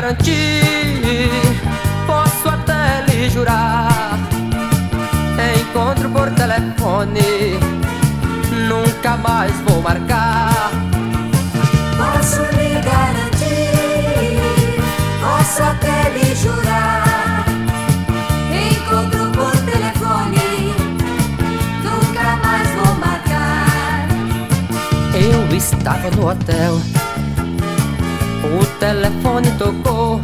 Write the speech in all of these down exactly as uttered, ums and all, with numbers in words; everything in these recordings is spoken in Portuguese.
garantir, posso até lhe jurar, encontro por telefone, nunca mais vou marcar. Posso lhe garantir, posso até lhe jurar, encontro por telefone, nunca mais vou marcar. Eu estava no hotel, o telefone tocou,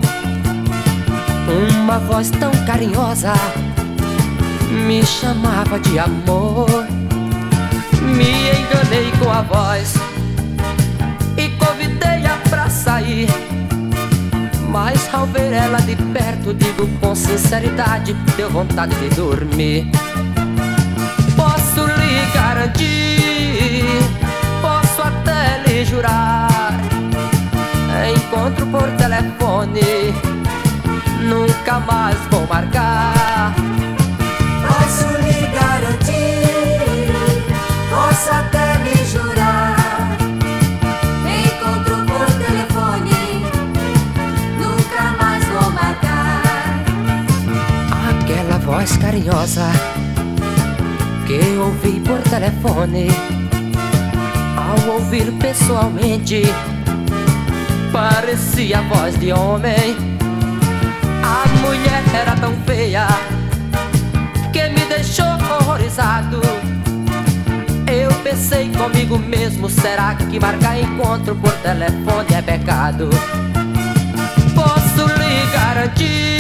uma voz tão carinhosa me chamava de amor. Me enganei com a voz e convidei-a pra sair, mas ao ver ela de perto, digo com sinceridade, deu vontade de dormir. Posso lhe garantir, posso até lhe jurar, encontro por telefone, nunca mais vou marcar. Posso lhe garantir, posso até lhe jurar, encontro por telefone, nunca mais vou marcar. Aquela voz carinhosa que ouvi por telefone, ao ouvir pessoalmente, parecia a voz de homem. A mulher era tão feia que me deixou horrorizado. Eu pensei comigo mesmo, será que marcar encontro por telefone é pecado? Posso lhe garantir,